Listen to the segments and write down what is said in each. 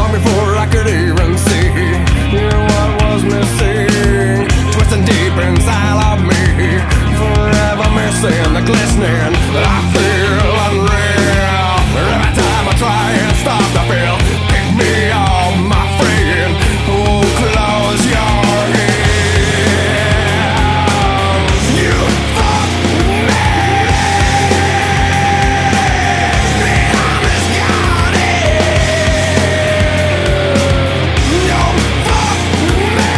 long before I could even see what was missing, twisting deep inside of me, forever missing the glistening that I feel unreal. Every time I try and stop the feel, pick me up, my friend. Oh, close your ears. You fuck me behind this garden. You fuck me.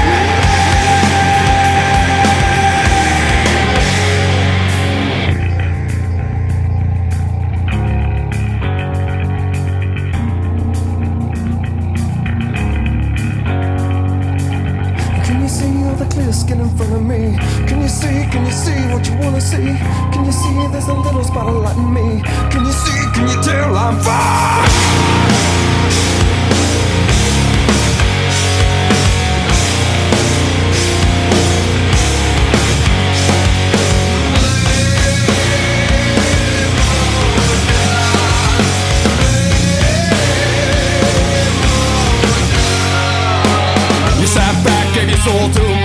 Can you see all the clear skin in front of me? Can you see what you wanna see? Can you see there's a little spot of light in me? Can you tell I'm fine? You sat back, gave your soul to